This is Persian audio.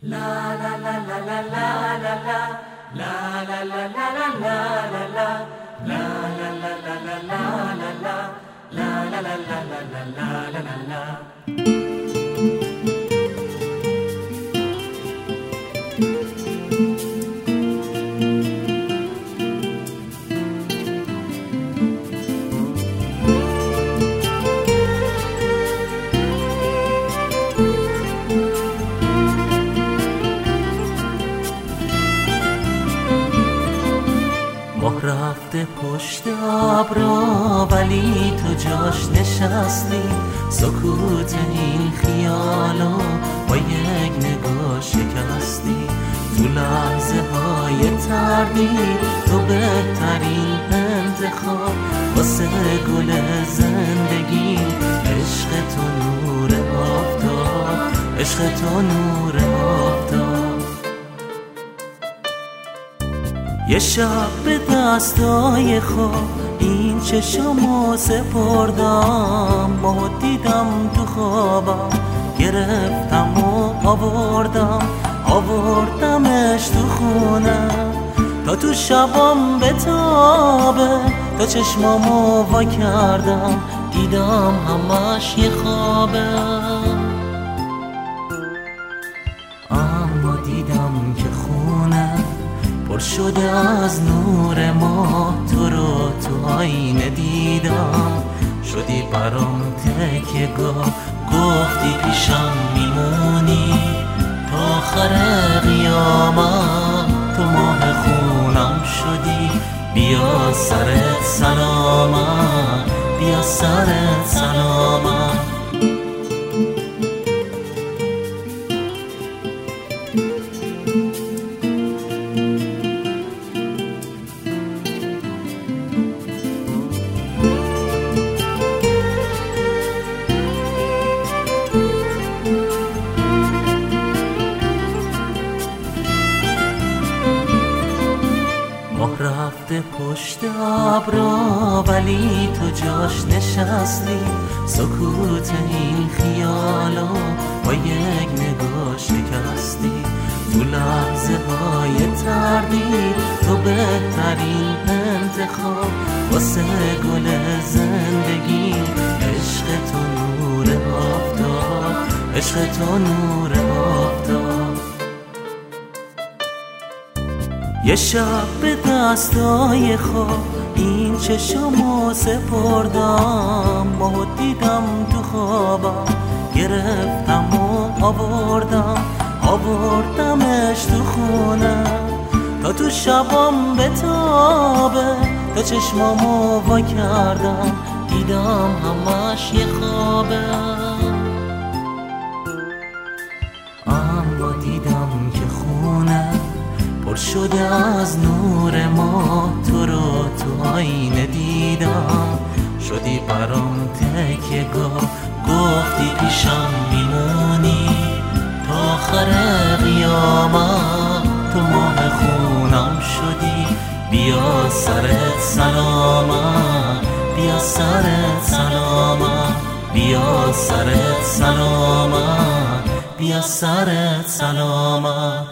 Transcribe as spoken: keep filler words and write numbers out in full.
ماه رفته پشت ابرا ولی تو جاش نشستی، سکوت این خیالو با یک نگاه شکستی. تو لحظه های تردید تو بهترین انتخاب واسه گل زندگی. عشق تو نور آفتاب، عشق تو نور آفتاب. یه شب به دستای خواب این چشمو سپردم، ما دیدم تو خوابم، گرفتم و آوردم آوردمش تو خونه تا تو شبام بتابه. تا چشمامو وا کردم دیدم همش یه خوابه، اما دیدم که خونه پر شده از نور ماه. تو رو تو آینه دیدم، شدی برام تکیه گاه. گفتی پیشم میمونی تا آخر قیامت، تو ماه خونم شدی. بیا سرت سلامت، بیا سرت سلامت. ماه رفته پشت ابرا ولی تو جاش نشستی، سکوت این خیالو با یک نگاه شکستی. تو لحظه های تردید تو بهترین انتخاب واسه گل زندگی. عشق تو نور آفتاب، عشق تو نور آفتاب. یه شب به دستای خواب این چشمو سپردم، ما دیدم تو خوابم، گرفتم و آوردم آوردمش تو خونه تا تو شبام بتابه. تا چشمامو وا کردم دیدم همش یه خوابه، اما دیدم که خونه پر شده از نور ماه. تو رو تو آینه دیدم، شدی برام تکیه گاه. گفتی پیشم میمونی تا آخر قیامت، تو ماه خونم شدی. بیا سرت سلامت، بیا سرت سلامت. بیا سرت سلامت، بیا سرت سلامت.